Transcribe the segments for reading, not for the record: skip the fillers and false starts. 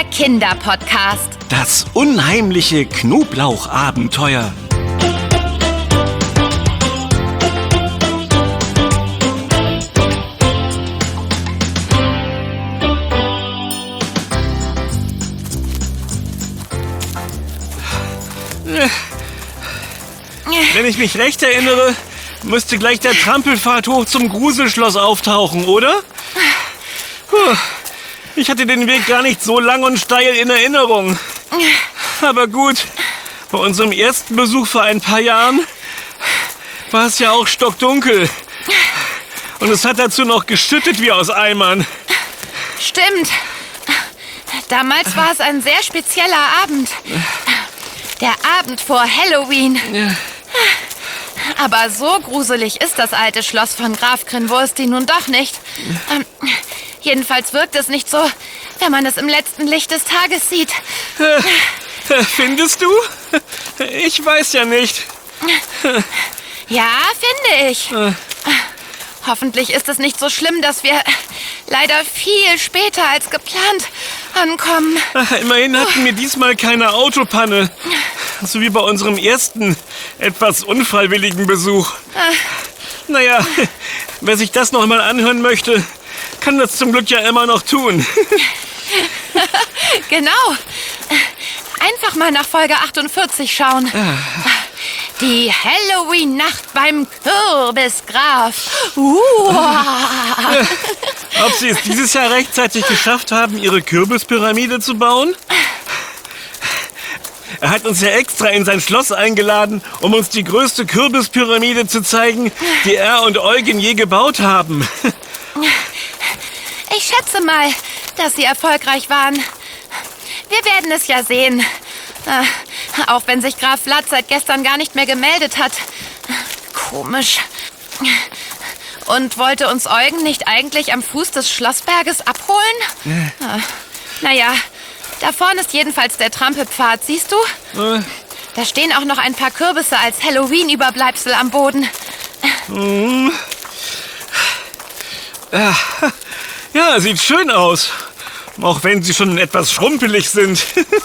Kinderpodcast. Das unheimliche Knoblauchabenteuer. Wenn ich mich recht erinnere, müsste gleich der Trampelpfad hoch zum Gruselschloss auftauchen, oder? Ich hatte den Weg gar nicht so lang und steil in Erinnerung. Aber gut, bei unserem ersten Besuch vor ein paar Jahren war es ja auch stockdunkel. Und es hat dazu noch geschüttet wie aus Eimern. Stimmt. Damals war es ein sehr spezieller Abend. Der Abend vor Halloween. Ja. Aber so gruselig ist das alte Schloss von Graf Grinwursti nun doch nicht. Jedenfalls wirkt es nicht so, wenn man es im letzten Licht des Tages sieht. Findest du? Ich weiß ja nicht. Ja, finde ich. Hoffentlich ist es nicht so schlimm, dass wir leider viel später als geplant ankommen. Immerhin hatten wir diesmal keine Autopanne. So wie bei unserem ersten, etwas unfreiwilligen Besuch. Naja, wer sich das noch mal anhören möchte, kann das zum Glück ja immer noch tun. Genau. Einfach mal nach Folge 48 schauen. Die Halloween-Nacht beim Kürbisgraf. Ob sie es dieses Jahr rechtzeitig geschafft haben, ihre Kürbispyramide zu bauen? Er hat uns ja extra in sein Schloss eingeladen, um uns die größte Kürbispyramide zu zeigen, die er und Eugen je gebaut haben. Ich schätze mal, dass sie erfolgreich waren. Wir werden es ja sehen. Auch wenn sich Graf Vlad seit gestern gar nicht mehr gemeldet hat. Komisch. Und wollte uns Eugen nicht eigentlich am Fuß des Schlossberges abholen? Naja, da vorne ist jedenfalls der Trampelpfad, siehst du? Da stehen auch noch ein paar Kürbisse als Halloween-Überbleibsel am Boden. Ja, sieht schön aus. Auch wenn sie schon etwas schrumpelig sind.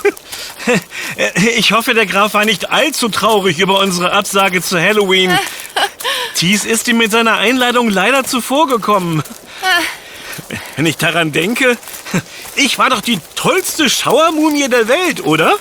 Ich hoffe, der Graf war nicht allzu traurig über unsere Absage zu Halloween. Thies ist ihm mit seiner Einladung leider zuvorgekommen. Wenn ich daran denke, ich war doch die tollste Schauermumie der Welt, oder?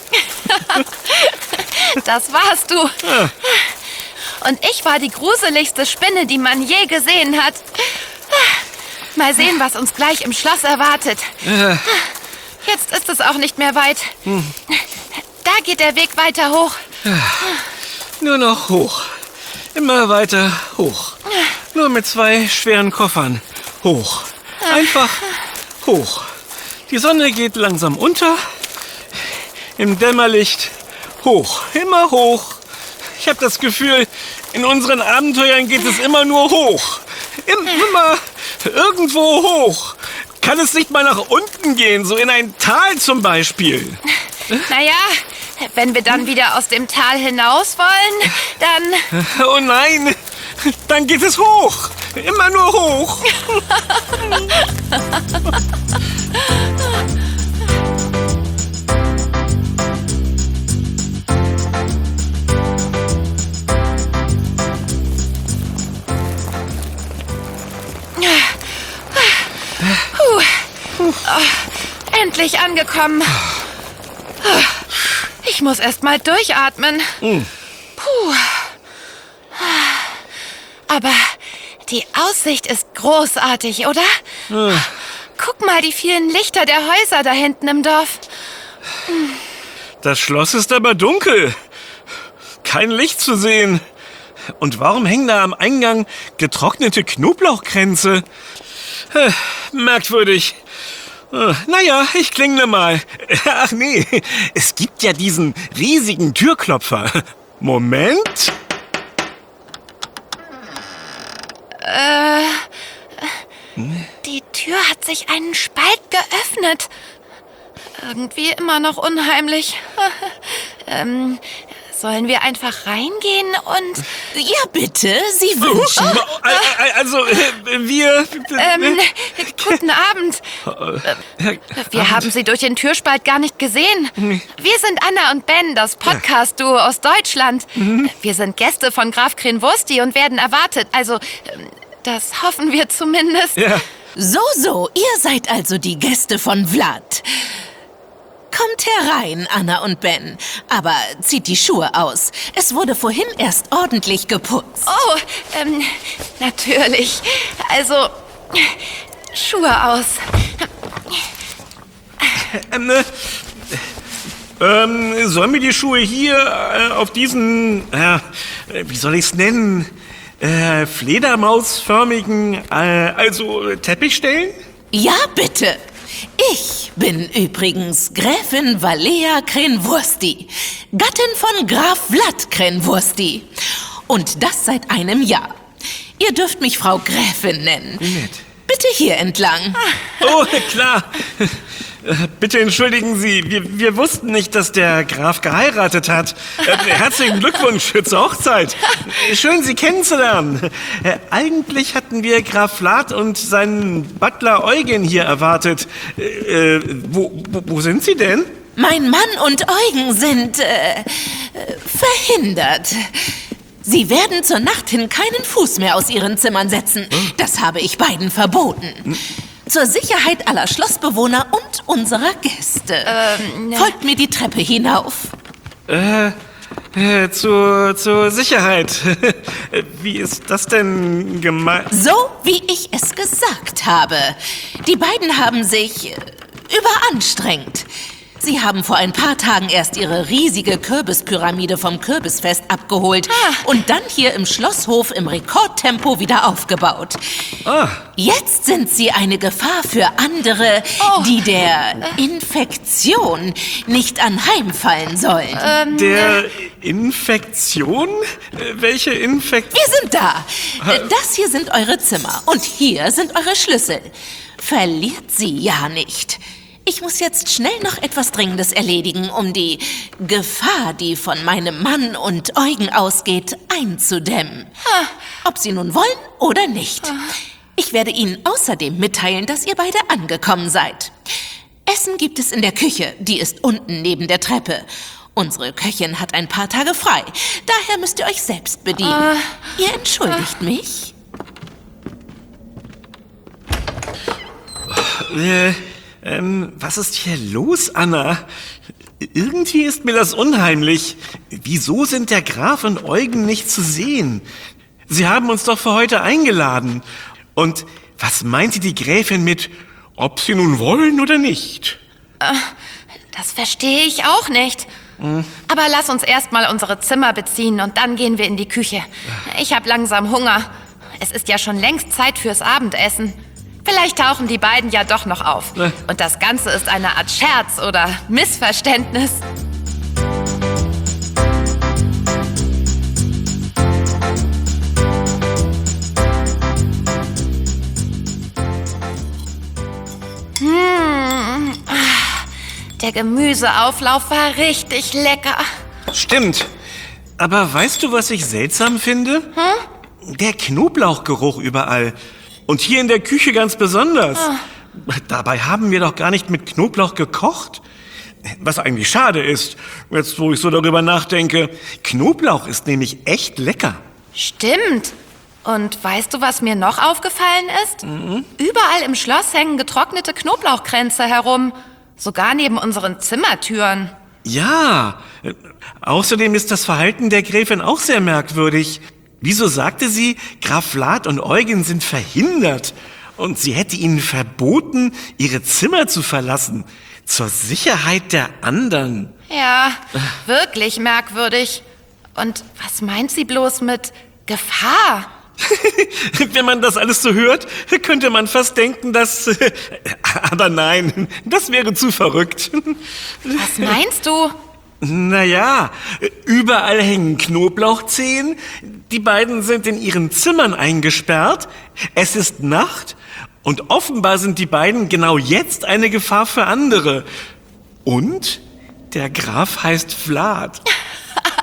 Das warst du. Und ich war die gruseligste Spinne, die man je gesehen hat. Mal sehen, was uns gleich im Schloss erwartet. Jetzt ist es auch nicht mehr weit. Da geht der Weg weiter hoch. Nur noch hoch. Immer weiter hoch. Nur mit 2 schweren Koffern. Hoch. Einfach hoch. Die Sonne geht langsam unter. Im Dämmerlicht hoch. Immer hoch. Ich habe das Gefühl, in unseren Abenteuern geht es immer nur hoch. Immer irgendwo hoch. Kann es nicht mal nach unten gehen, so in ein Tal zum Beispiel? Naja, wenn wir dann wieder aus dem Tal hinaus wollen, dann... Oh nein, dann geht es hoch. Immer nur hoch. Endlich angekommen. Ich muss erst mal durchatmen. Puh. Aber die Aussicht ist großartig, oder? Guck mal, die vielen Lichter der Häuser da hinten im Dorf. Das Schloss ist aber dunkel. Kein Licht zu sehen. Und warum hängen da am Eingang getrocknete Knoblauchkränze? Merkwürdig. Naja, ich klingle mal. Ach nee, es gibt ja diesen riesigen Türklopfer. Moment. Die Tür hat sich einen Spalt geöffnet. Irgendwie immer noch unheimlich. Sollen wir einfach reingehen und... Ja, bitte, Sie wünschen. Also, wir... Guten Abend. Wir haben Sie durch den Türspalt gar nicht gesehen. Wir sind Anna und Ben, das Podcast-Duo aus Deutschland. Wir sind Gäste von Graf Krenwursti und werden erwartet. Also, das hoffen wir zumindest. Ja. So, ihr seid also die Gäste von Vlad. Kommt herein, Anna und Ben. Aber zieht die Schuhe aus. Es wurde vorhin erst ordentlich geputzt. Oh, natürlich. Also, Schuhe aus. Sollen wir die Schuhe hier auf diesen, wie soll ich's nennen, fledermausförmigen, also Teppich stellen? Ja, bitte. Ich bin übrigens Gräfin Valea Krenwursti, Gattin von Graf Vlad Krenwursti. Und das seit einem Jahr. Ihr dürft mich Frau Gräfin nennen. Nett. Bitte hier entlang. Oh, klar. Bitte entschuldigen Sie, wir wussten nicht, dass der Graf geheiratet hat. Herzlichen Glückwunsch zur Hochzeit. Schön, Sie kennenzulernen. Eigentlich hatten wir Graf Vlad und seinen Butler Eugen hier erwartet. Wo sind Sie denn? Mein Mann und Eugen sind verhindert. Sie werden zur Nacht hin keinen Fuß mehr aus ihren Zimmern setzen. Das habe ich beiden verboten. Zur Sicherheit aller Schlossbewohner und unserer Gäste. Folgt mir die Treppe hinauf. Zur Sicherheit. Wie ist das denn gemeint? So, wie ich es gesagt habe. Die beiden haben sich überanstrengt. Sie haben vor ein paar Tagen erst ihre riesige Kürbispyramide vom Kürbisfest abgeholt und dann hier im Schlosshof im Rekordtempo wieder aufgebaut. Jetzt sind sie eine Gefahr für andere, die der Infektion nicht anheimfallen sollen. Der Infektion? Welche Infektion? Wir sind da. Das hier sind eure Zimmer und hier sind eure Schlüssel. Verliert sie ja nicht. Ich muss jetzt schnell noch etwas Dringendes erledigen, um die Gefahr, die von meinem Mann und Eugen ausgeht, einzudämmen. Ob sie nun wollen oder nicht. Ich werde Ihnen außerdem mitteilen, dass ihr beide angekommen seid. Essen gibt es in der Küche, die ist unten neben der Treppe. Unsere Köchin hat ein paar Tage frei, daher müsst ihr euch selbst bedienen. Ihr entschuldigt mich? Was ist hier los, Anna? Irgendwie ist mir das unheimlich. Wieso sind der Graf und Eugen nicht zu sehen? Sie haben uns doch für heute eingeladen. Und was meinte die Gräfin mit, ob sie nun wollen oder nicht? Das verstehe ich auch nicht. Aber lass uns erst mal unsere Zimmer beziehen und dann gehen wir in die Küche. Ich habe langsam Hunger. Es ist ja schon längst Zeit fürs Abendessen. Vielleicht tauchen die beiden ja doch noch auf. Und das Ganze ist eine Art Scherz oder Missverständnis. Der Gemüseauflauf war richtig lecker. Stimmt. Aber weißt du, was ich seltsam finde? Der Knoblauchgeruch überall. Und hier in der Küche ganz besonders. Dabei haben wir doch gar nicht mit Knoblauch gekocht. Was eigentlich schade ist, jetzt wo ich so darüber nachdenke. Knoblauch ist nämlich echt lecker. Stimmt. Und weißt du, was mir noch aufgefallen ist? Überall im Schloss hängen getrocknete Knoblauchkränze herum. Sogar neben unseren Zimmertüren. Ja, außerdem ist das Verhalten der Gräfin auch sehr merkwürdig. Wieso sagte sie, Graf Vlad und Eugen sind verhindert und sie hätte ihnen verboten, ihre Zimmer zu verlassen, zur Sicherheit der anderen? Ja, wirklich merkwürdig. Und was meint sie bloß mit Gefahr? Wenn man das alles so hört, könnte man fast denken, dass... Aber nein, das wäre zu verrückt. Was meinst du? Naja, überall hängen Knoblauchzehen, die beiden sind in ihren Zimmern eingesperrt, es ist Nacht und offenbar sind die beiden genau jetzt eine Gefahr für andere. Und der Graf heißt Vlad. Ach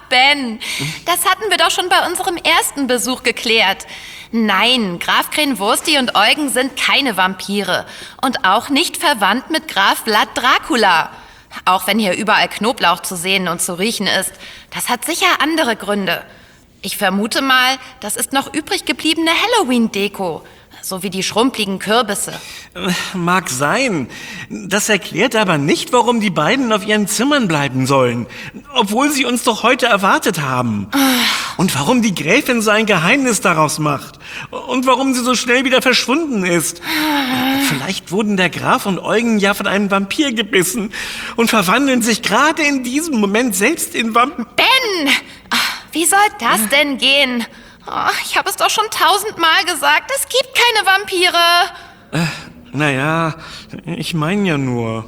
Ben, das hatten wir doch schon bei unserem ersten Besuch geklärt. Nein, Graf Krenwursti und Eugen sind keine Vampire und auch nicht verwandt mit Graf Vlad Dracula. Auch wenn hier überall Knoblauch zu sehen und zu riechen ist. Das hat sicher andere Gründe. Ich vermute mal, das ist noch übrig gebliebene Halloween-Deko. So wie die schrumpeligen Kürbisse. Mag sein. Das erklärt aber nicht, warum die beiden auf ihren Zimmern bleiben sollen. Obwohl sie uns doch heute erwartet haben. Und warum die Gräfin so ein Geheimnis daraus macht. Und warum sie so schnell wieder verschwunden ist. Vielleicht wurden der Graf und Eugen ja von einem Vampir gebissen und verwandeln sich gerade in diesem Moment selbst in Vampir. Ben! Wie soll das denn gehen? Oh, ich habe es doch schon 1000-mal gesagt, es gibt keine Vampire. Naja, ich meine ja nur.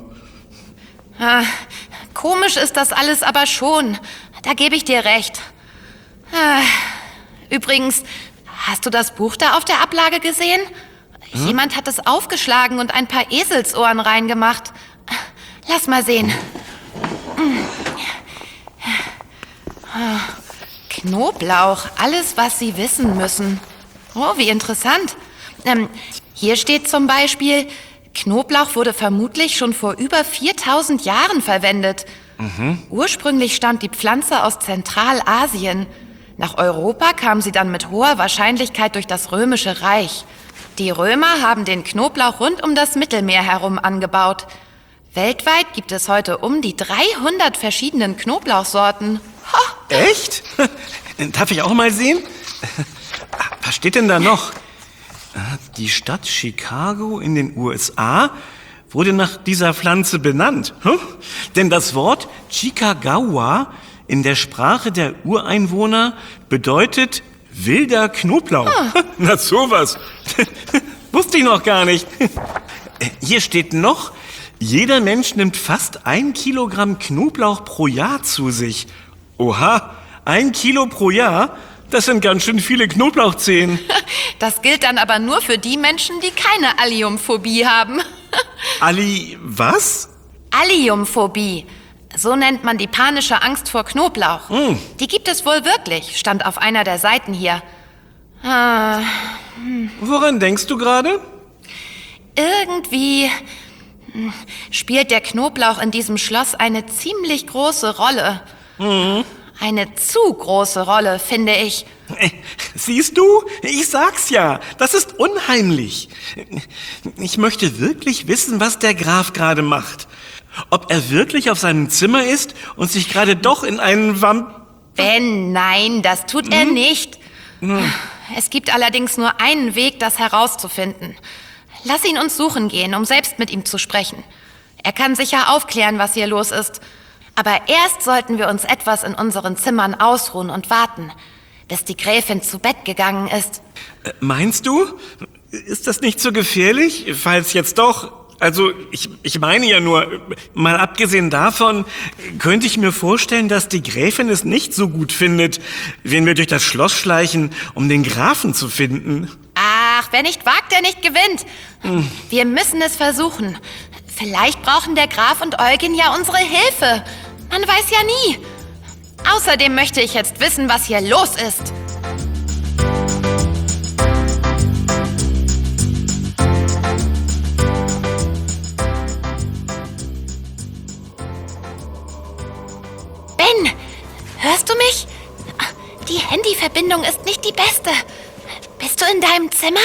Komisch ist das alles aber schon. Da gebe ich dir recht. Übrigens, hast du das Buch da auf der Ablage gesehen? Jemand hat es aufgeschlagen und ein paar Eselsohren reingemacht. Lass mal sehen. Knoblauch, alles, was Sie wissen müssen. Oh, wie interessant. Hier steht zum Beispiel, Knoblauch wurde vermutlich schon vor über 4000 Jahren verwendet. Ursprünglich stammt die Pflanze aus Zentralasien. Nach Europa kam sie dann mit hoher Wahrscheinlichkeit durch das Römische Reich. Die Römer haben den Knoblauch rund um das Mittelmeer herum angebaut. Weltweit gibt es heute um die 300 verschiedenen Knoblauchsorten. Echt? Darf ich auch mal sehen? Was steht denn da noch? Die Stadt Chicago in den USA wurde nach dieser Pflanze benannt. Denn das Wort Chicagawa in der Sprache der Ureinwohner bedeutet wilder Knoblauch. Na sowas. Wusste ich noch gar nicht. Hier steht noch, jeder Mensch nimmt fast 1 Kilogramm Knoblauch pro Jahr zu sich. Oha, 1 Kilo pro Jahr? Das sind ganz schön viele Knoblauchzehen. Das gilt dann aber nur für die Menschen, die keine Alliumphobie haben. Was? Alliumphobie. So nennt man die panische Angst vor Knoblauch. Die gibt es wohl wirklich, stand auf einer der Seiten hier. Woran denkst du gerade? Irgendwie spielt der Knoblauch in diesem Schloss eine ziemlich große Rolle. Eine zu große Rolle, finde ich. Siehst du? Ich sag's ja. Das ist unheimlich. Ich möchte wirklich wissen, was der Graf gerade macht. Ob er wirklich auf seinem Zimmer ist und sich gerade doch in einen Ben, nein, das tut er nicht. Es gibt allerdings nur einen Weg, das herauszufinden. Lass ihn uns suchen gehen, um selbst mit ihm zu sprechen. Er kann sicher aufklären, was hier los ist. Aber erst sollten wir uns etwas in unseren Zimmern ausruhen und warten, bis die Gräfin zu Bett gegangen ist. Meinst du? Ist das nicht so gefährlich? Falls jetzt doch... Also, ich meine ja nur, mal abgesehen davon, könnte ich mir vorstellen, dass die Gräfin es nicht so gut findet, wenn wir durch das Schloss schleichen, um den Grafen zu finden. Ach, wer nicht wagt, der nicht gewinnt. Wir müssen es versuchen. Vielleicht brauchen der Graf und Eugen ja unsere Hilfe. Man weiß ja nie. Außerdem möchte ich jetzt wissen, was hier los ist. Ben, hörst du mich? Die Handyverbindung ist nicht die beste. Bist du in deinem Zimmer?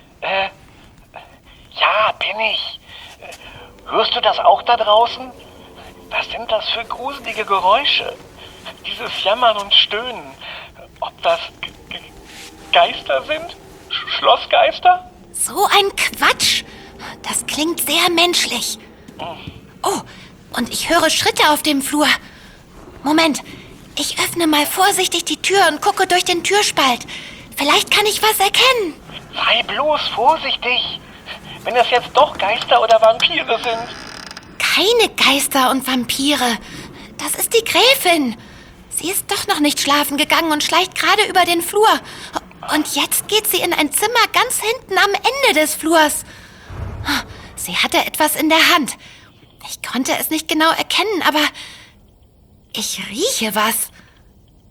Ja, bin ich. Hörst du das auch da draußen? Was sind das für gruselige Geräusche? Dieses Jammern und Stöhnen. Ob das Geister sind? Schlossgeister? So ein Quatsch. Das klingt sehr menschlich. Oh, und ich höre Schritte auf dem Flur. Moment, ich öffne mal vorsichtig die Tür und gucke durch den Türspalt. Vielleicht kann ich was erkennen. Sei bloß vorsichtig. Wenn es jetzt doch Geister oder Vampire sind. Keine Geister und Vampire. Das ist die Gräfin. Sie ist doch noch nicht schlafen gegangen und schleicht gerade über den Flur. Und jetzt geht sie in ein Zimmer ganz hinten am Ende des Flurs. Sie hatte etwas in der Hand. Ich konnte es nicht genau erkennen, aber ich rieche was.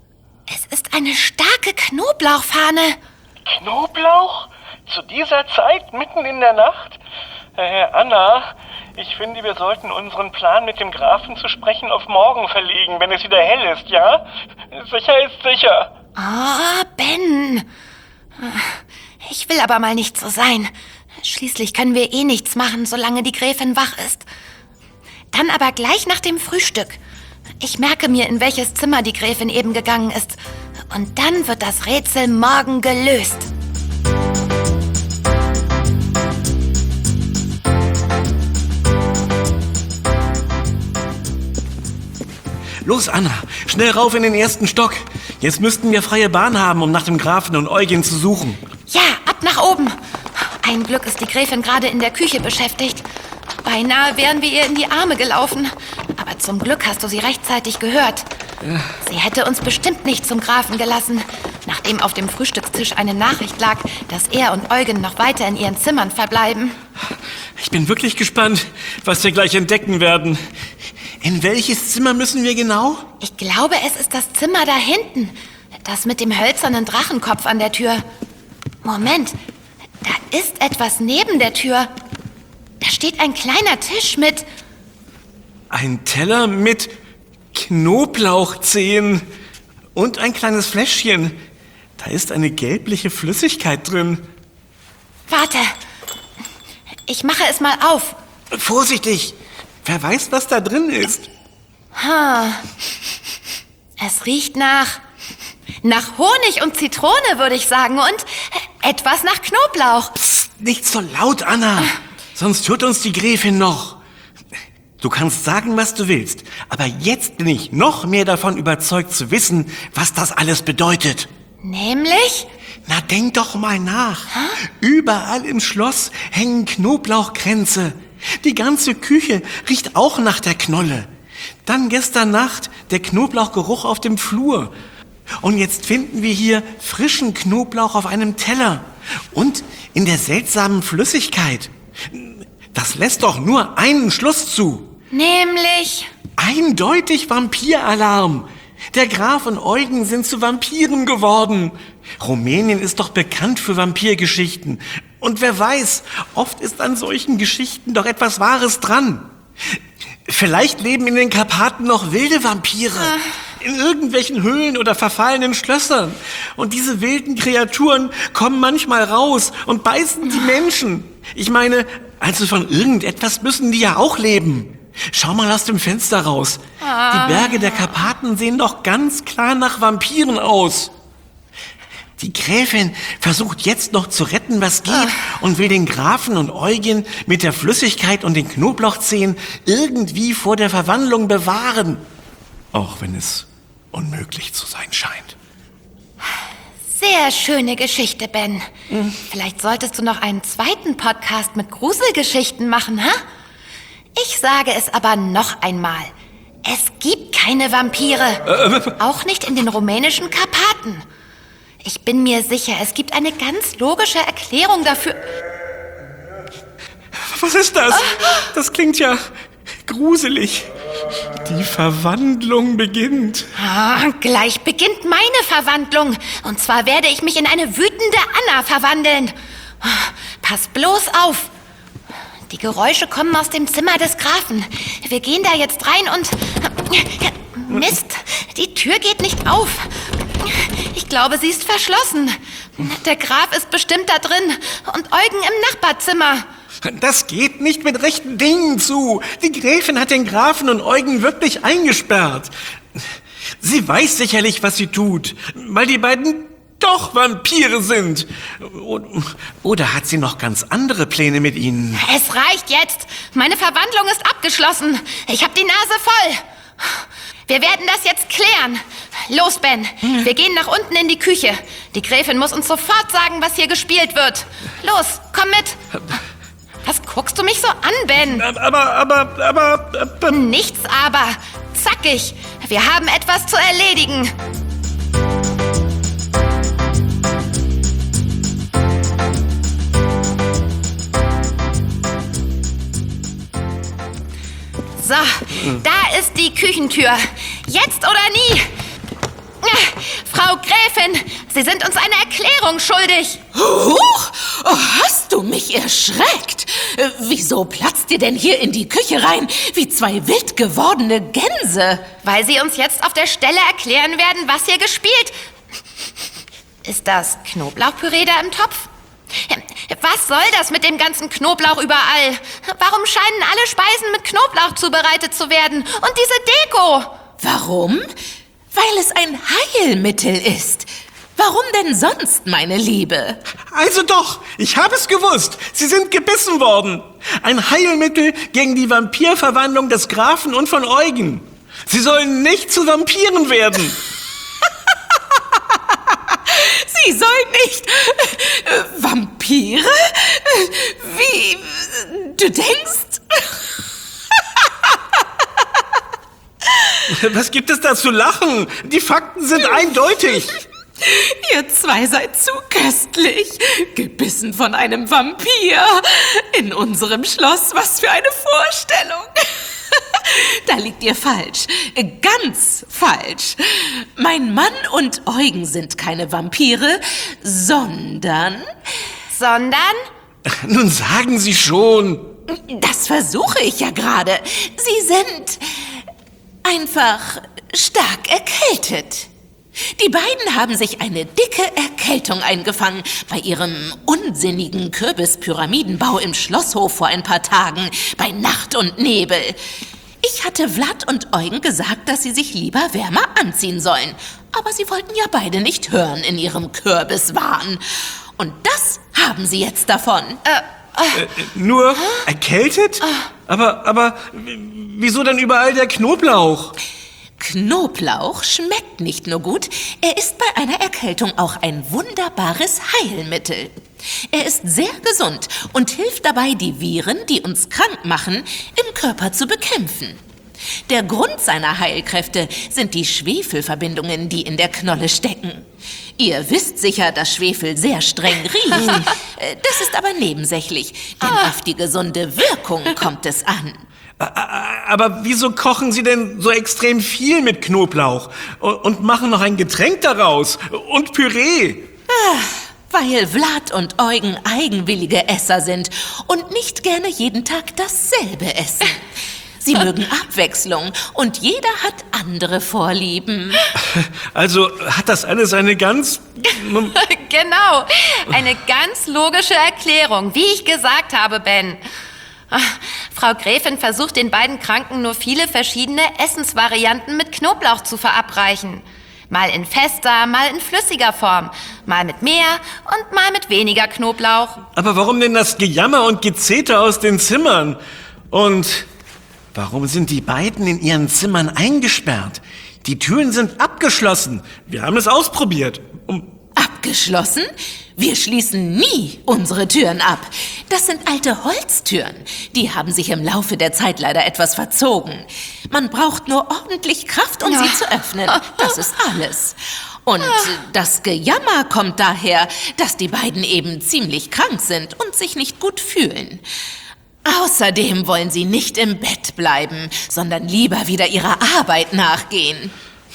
Es ist eine starke Knoblauchfahne. Knoblauch? Zu dieser Zeit, mitten in der Nacht? Anna, ich finde, wir sollten unseren Plan, mit dem Grafen zu sprechen, auf morgen verlegen, wenn es wieder hell ist, ja? Sicher ist sicher. Ah, Ben. Ich will aber mal nicht so sein. Schließlich können wir eh nichts machen, solange die Gräfin wach ist. Dann aber gleich nach dem Frühstück. Ich merke mir, in welches Zimmer die Gräfin eben gegangen ist. Und dann wird das Rätsel morgen gelöst. Los, Anna, schnell rauf in den 1. Stock. Jetzt müssten wir freie Bahn haben, um nach dem Grafen und Eugen zu suchen. Ja, ab nach oben. Ein Glück ist die Gräfin gerade in der Küche beschäftigt. Beinahe wären wir ihr in die Arme gelaufen. Aber zum Glück hast du sie rechtzeitig gehört. Ja. Sie hätte uns bestimmt nicht zum Grafen gelassen, nachdem auf dem Frühstückstisch eine Nachricht lag, dass er und Eugen noch weiter in ihren Zimmern verbleiben. Ich bin wirklich gespannt, was wir gleich entdecken werden. In welches Zimmer müssen wir genau? Ich glaube, es ist das Zimmer da hinten. Das mit dem hölzernen Drachenkopf an der Tür. Moment, da ist etwas neben der Tür. Da steht ein kleiner Tisch mit... Ein Teller mit Knoblauchzehen und ein kleines Fläschchen. Da ist eine gelbliche Flüssigkeit drin. Warte, ich mache es mal auf. Vorsichtig! Wer weiß, was da drin ist? Es riecht nach Honig und Zitrone, würde ich sagen, und etwas nach Knoblauch. Psst, nicht so laut, Anna. Sonst hört uns die Gräfin noch. Du kannst sagen, was du willst, aber jetzt bin ich noch mehr davon überzeugt zu wissen, was das alles bedeutet. Nämlich? Na, denk doch mal nach. Überall im Schloss hängen Knoblauchkränze. Die ganze Küche riecht auch nach der Knolle. Dann gestern Nacht der Knoblauchgeruch auf dem Flur. Und jetzt finden wir hier frischen Knoblauch auf einem Teller. Und in der seltsamen Flüssigkeit. Das lässt doch nur einen Schluss zu. Nämlich? Eindeutig Vampiralarm. Der Graf und Eugen sind zu Vampiren geworden. Rumänien ist doch bekannt für Vampirgeschichten. Und wer weiß, oft ist an solchen Geschichten doch etwas Wahres dran. Vielleicht leben in den Karpaten noch wilde Vampire. In irgendwelchen Höhlen oder verfallenen Schlössern. Und diese wilden Kreaturen kommen manchmal raus und beißen die Menschen. Ich meine, also von irgendetwas müssen die ja auch leben. Schau mal aus dem Fenster raus. Die Berge der Karpaten sehen doch ganz klar nach Vampiren aus. Die Gräfin versucht jetzt noch zu retten, was geht, und will den Grafen und Eugen mit der Flüssigkeit und den Knoblauchzehen irgendwie vor der Verwandlung bewahren. Auch wenn es unmöglich zu sein scheint. Sehr schöne Geschichte, Ben. Vielleicht solltest du noch einen zweiten Podcast mit Gruselgeschichten machen, ha? Ich sage es aber noch einmal. Es gibt keine Vampire. Auch nicht in den rumänischen Karpaten. Ich bin mir sicher, es gibt eine ganz logische Erklärung dafür. Was ist das? Das klingt ja gruselig. Die Verwandlung beginnt. Gleich beginnt meine Verwandlung. Und zwar werde ich mich in eine wütende Anna verwandeln. Pass bloß auf. Die Geräusche kommen aus dem Zimmer des Grafen. Wir gehen da jetzt rein und... Mist, die Tür geht nicht auf. Ich glaube, sie ist verschlossen. Der Graf ist bestimmt da drin und Eugen im Nachbarzimmer. Das geht nicht mit rechten Dingen zu. Die Gräfin hat den Grafen und Eugen wirklich eingesperrt. Sie weiß sicherlich, was sie tut, weil die beiden doch Vampire sind. Oder hat sie noch ganz andere Pläne mit ihnen? Es reicht jetzt. Meine Verwandlung ist abgeschlossen. Ich habe die Nase voll. Wir werden das jetzt klären. Los, Ben. Wir gehen nach unten in die Küche. Die Gräfin muss uns sofort sagen, was hier gespielt wird. Los, komm mit. Was guckst du mich so an, Ben? Aber... Nichts aber. Zackig. Wir haben etwas zu erledigen. So, da ist die Küchentür. Jetzt oder nie. Frau Gräfin, Sie sind uns eine Erklärung schuldig. Huch! Oh, hast du mich erschreckt? Wieso platzt ihr denn hier in die Küche rein wie zwei wild gewordene Gänse? Weil Sie uns jetzt auf der Stelle erklären werden, was hier gespielt. Ist das Knoblauchpüree da im Topf? Was soll das mit dem ganzen Knoblauch überall? Warum scheinen alle Speisen mit Knoblauch zubereitet zu werden? Und diese Deko? Warum? Weil es ein Heilmittel ist. Warum denn sonst, meine Liebe? Also doch, ich habe es gewusst. Sie sind gebissen worden. Ein Heilmittel gegen die Vampirverwandlung des Grafen und von Eugen. Sie sollen nicht zu Vampiren werden. Sie sollen nicht... Vampire? Wie... Du denkst? Was gibt es da zu lachen? Die Fakten sind eindeutig. Ihr zwei seid zu köstlich. Gebissen von einem Vampir. In unserem Schloss, was für eine Vorstellung. Da liegt ihr falsch. Ganz falsch. Mein Mann und Eugen sind keine Vampire, sondern... Sondern? Nun sagen Sie schon. Das versuche ich ja gerade. Sie sind einfach stark erkältet. Die beiden haben sich eine dicke Erkältung eingefangen bei ihrem unsinnigen Kürbispyramidenbau im Schlosshof vor ein paar Tagen bei Nacht und Nebel. Ich hatte Vlad und Eugen gesagt, dass sie sich lieber wärmer anziehen sollen. Aber sie wollten ja beide nicht hören in ihrem Kürbiswahn. Und das haben sie jetzt davon. Nur erkältet? Aber wieso dann überall der Knoblauch? Knoblauch schmeckt nicht nur gut, er ist bei einer Erkältung auch ein wunderbares Heilmittel. Er ist sehr gesund und hilft dabei, die Viren, die uns krank machen, im Körper zu bekämpfen. Der Grund seiner Heilkräfte sind die Schwefelverbindungen, die in der Knolle stecken. Ihr wisst sicher, dass Schwefel sehr streng riecht. Das ist aber nebensächlich, denn auf die gesunde Wirkung kommt es an. Aber wieso kochen Sie denn so extrem viel mit Knoblauch und machen noch ein Getränk daraus und Püree? Weil Vlad und Eugen eigenwillige Esser sind und nicht gerne jeden Tag dasselbe essen. Sie mögen Abwechslung und jeder hat andere Vorlieben. Also hat das alles eine ganz... Genau, eine ganz logische Erklärung, wie ich gesagt habe, Ben. Frau Gräfin versucht den beiden Kranken nur viele verschiedene Essensvarianten mit Knoblauch zu verabreichen. Mal in fester, mal in flüssiger Form. Mal mit mehr und mal mit weniger Knoblauch. Aber warum denn das Gejammer und Gezeter aus den Zimmern? Und warum sind die beiden in ihren Zimmern eingesperrt? Die Türen sind abgeschlossen. Wir haben es ausprobiert. Abgeschlossen? Wir schließen nie unsere Türen ab. Das sind alte Holztüren. Die haben sich im Laufe der Zeit leider etwas verzogen. Man braucht nur ordentlich Kraft, um sie zu öffnen. Das ist alles. Und das Gejammer kommt daher, dass die beiden eben ziemlich krank sind und sich nicht gut fühlen. Außerdem wollen sie nicht im Bett bleiben, sondern lieber wieder ihrer Arbeit nachgehen.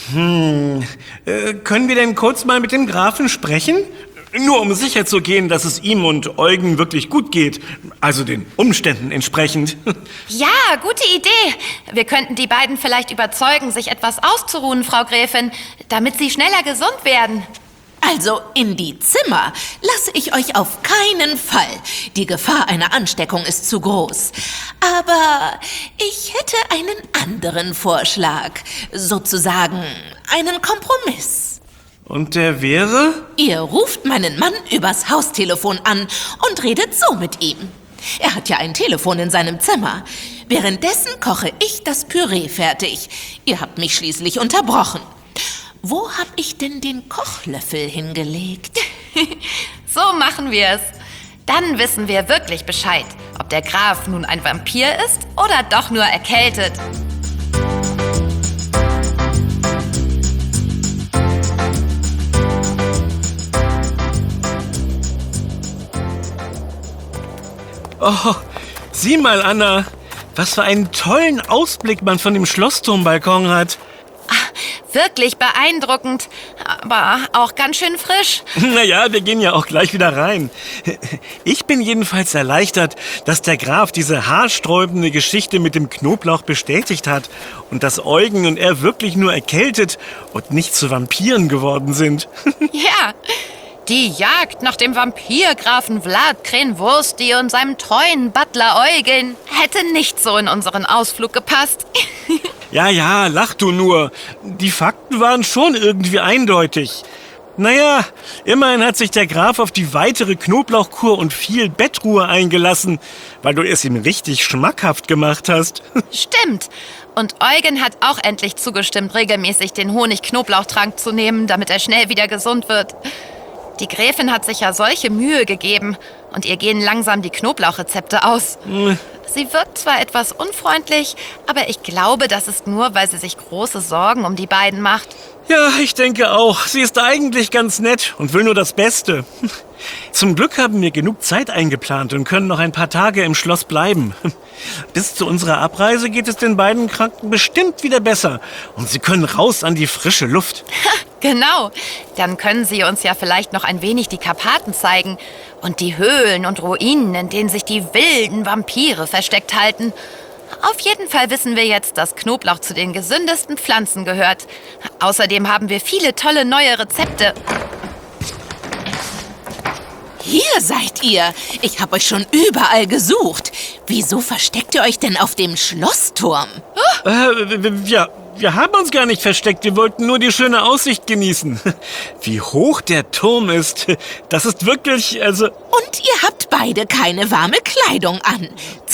Können wir denn kurz mal mit dem Grafen sprechen? Nur um sicher zu gehen, dass es ihm und Eugen wirklich gut geht. Also den Umständen entsprechend. Ja, gute Idee. Wir könnten die beiden vielleicht überzeugen, sich etwas auszuruhen, Frau Gräfin, damit sie schneller gesund werden. Also in die Zimmer lasse ich euch auf keinen Fall. Die Gefahr einer Ansteckung ist zu groß. Aber ich hätte einen anderen Vorschlag. Sozusagen einen Kompromiss. Und der wäre? Ihr ruft meinen Mann übers Haustelefon an und redet so mit ihm. Er hat ja ein Telefon in seinem Zimmer. Währenddessen koche ich das Püree fertig. Ihr habt mich schließlich unterbrochen. Wo hab ich denn den Kochlöffel hingelegt? So machen wir es. Dann wissen wir wirklich Bescheid, ob der Graf nun ein Vampir ist oder doch nur erkältet. Oh, sieh mal, Anna. Was für einen tollen Ausblick man von dem Schlossturmbalkon hat. Wirklich beeindruckend, aber auch ganz schön frisch. Naja, wir gehen ja auch gleich wieder rein. Ich bin jedenfalls erleichtert, dass der Graf diese haarsträubende Geschichte mit dem Knoblauch bestätigt hat und dass Eugen und er wirklich nur erkältet und nicht zu Vampiren geworden sind. Ja, die Jagd nach dem Vampirgrafen Vlad Krenwursti und seinem treuen Butler Eugen hätte nicht so in unseren Ausflug gepasst. Ja, lach du nur. Die Fakten waren schon irgendwie eindeutig. Naja, immerhin hat sich der Graf auf die weitere Knoblauchkur und viel Bettruhe eingelassen, weil du es ihm richtig schmackhaft gemacht hast. Stimmt. Und Eugen hat auch endlich zugestimmt, regelmäßig den Honig-Knoblauchtrank zu nehmen, damit er schnell wieder gesund wird. Die Gräfin hat sich ja solche Mühe gegeben und ihr gehen langsam die Knoblauchrezepte aus. Sie wirkt zwar etwas unfreundlich, aber ich glaube, das ist nur, weil sie sich große Sorgen um die beiden macht. Ja, ich denke auch. Sie ist eigentlich ganz nett und will nur das Beste. Zum Glück haben wir genug Zeit eingeplant und können noch ein paar Tage im Schloss bleiben. Bis zu unserer Abreise geht es den beiden Kranken bestimmt wieder besser. Und sie können raus an die frische Luft. Genau. Dann können sie uns ja vielleicht noch ein wenig die Karpaten zeigen. Und die Höhlen und Ruinen, in denen sich die wilden Vampire versteckt halten. Auf jeden Fall wissen wir jetzt, dass Knoblauch zu den gesündesten Pflanzen gehört. Außerdem haben wir viele tolle neue Rezepte. Hier seid ihr. Ich habe euch schon überall gesucht. Wieso versteckt ihr euch denn auf dem Schlossturm? Wir haben uns gar nicht versteckt. Wir wollten nur die schöne Aussicht genießen. Wie hoch der Turm ist, das ist wirklich, also... Und ihr habt beide keine warme Kleidung an.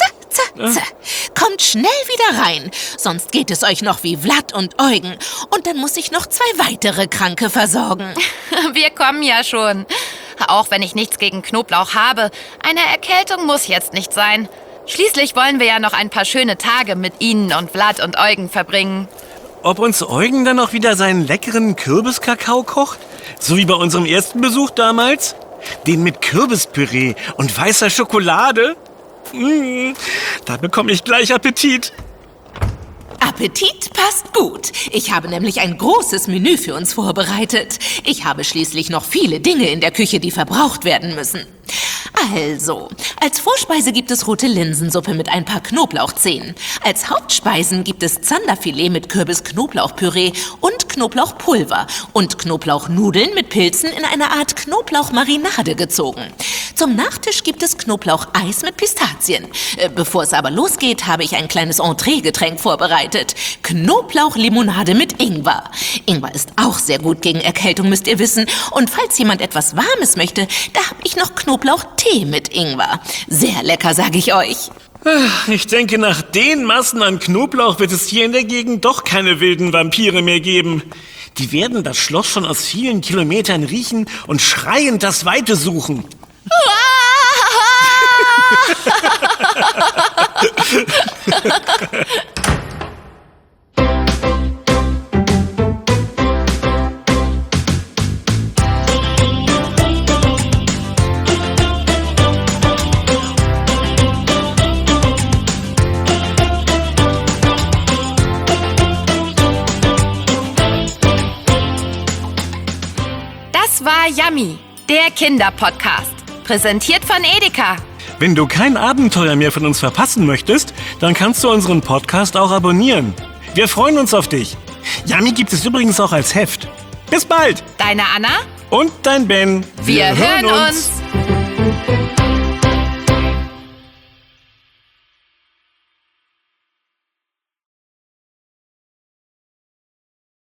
Kommt schnell wieder rein, sonst geht es euch noch wie Vlad und Eugen. Und dann muss ich noch 2 weitere Kranke versorgen. Wir kommen ja schon. Auch wenn ich nichts gegen Knoblauch habe, eine Erkältung muss jetzt nicht sein. Schließlich wollen wir ja noch ein paar schöne Tage mit Ihnen und Vlad und Eugen verbringen. Ob uns Eugen dann auch wieder seinen leckeren Kürbiskakao kocht? So wie bei unserem ersten Besuch damals? Den mit Kürbispüree und weißer Schokolade? Da bekomme ich gleich Appetit. Appetit passt gut. Ich habe nämlich ein großes Menü für uns vorbereitet. Ich habe schließlich noch viele Dinge in der Küche, die verbraucht werden müssen. Also, als Vorspeise gibt es rote Linsensuppe mit ein paar Knoblauchzehen. Als Hauptspeisen gibt es Zanderfilet mit Kürbis-Knoblauchpüree und Knoblauchpulver und Knoblauchnudeln mit Pilzen in eine Art Knoblauchmarinade gezogen. Zum Nachtisch gibt es Knoblaucheis mit Pistazien. Bevor es aber losgeht, habe ich ein kleines Entree-Getränk vorbereitet. Knoblauchlimonade mit Ingwer. Ingwer ist auch sehr gut gegen Erkältung, müsst ihr wissen. Und falls jemand etwas Warmes möchte, da habe ich noch Knoblauchtee mit Ingwer. Sehr lecker, sage ich euch. Ich denke, nach den Massen an Knoblauch wird es hier in der Gegend doch keine wilden Vampire mehr geben. Die werden das Schloss schon aus vielen Kilometern riechen und schreiend das Weite suchen. Das war Yummy, der Kinderpodcast. Präsentiert von Edeka. Wenn du kein Abenteuer mehr von uns verpassen möchtest, dann kannst du unseren Podcast auch abonnieren. Wir freuen uns auf dich. Yummy gibt es übrigens auch als Heft. Bis bald. Deine Anna? Und dein Ben. Wir hören uns.